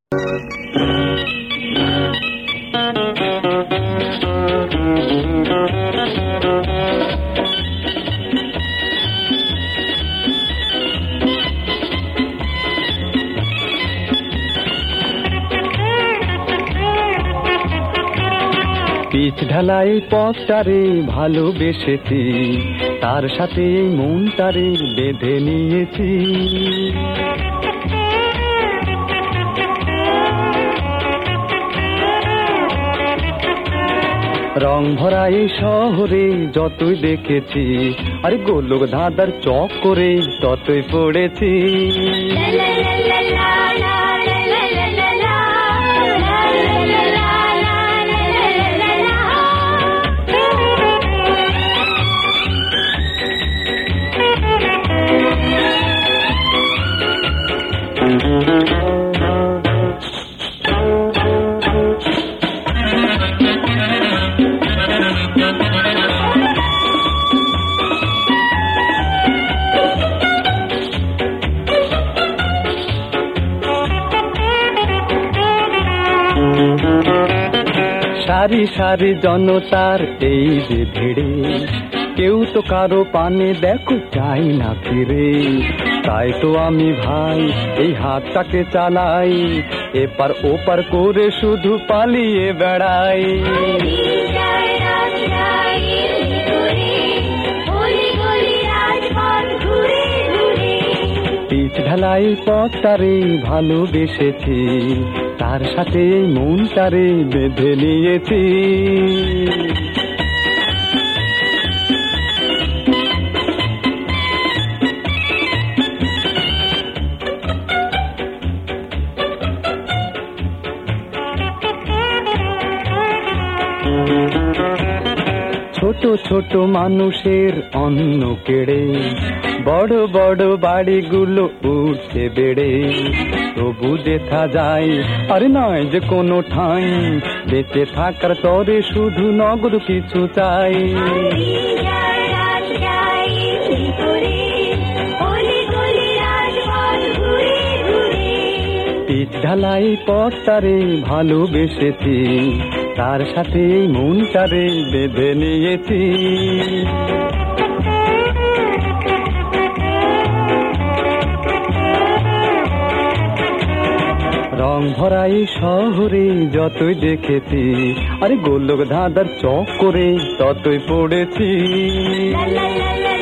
Pitch ঢালাই পথটারে ভালোবেসেছি, তার সাথে মনটারে বেঁধে নিয়েছি। রং ভরা এই শহরে যতই দেখেছি, আরে গোলক ধাঁধার চক্করে ততই পড়েছি। সারি সারি জনতার এই যে ভিড়ে, কেউ তো কারো পানে দেখো চাই না ফিরে। তাই তো আমি ভাই এই হাতটাকে চালাই, এপার ওপার করে শুধু পালিয়ে বেড়াই। পিচ ঢালাই পথটারে ভালোবেসেছি, তার সাথে মনটারে বেঁধে নিয়েছি। ছোট ছোট মানুষের অন্ন কেড়ে বড় বড় বাড়িগুলো উঠে বেড়ে, তবু দেখা যায় আর নয় যে কোনো ঠাঁই, বেঁচে থাকার তরে শুধু নগদ কিছু চাই। পিচ ঢালাই পথটারে ভালোবেসেছি, তার সাথে মনটারে বেঁধে নিয়েছি। রং ভরা এই শহরে যতই দেখেছি, আরে গোলক ধাঁধার চক্করে ততই পড়েছি।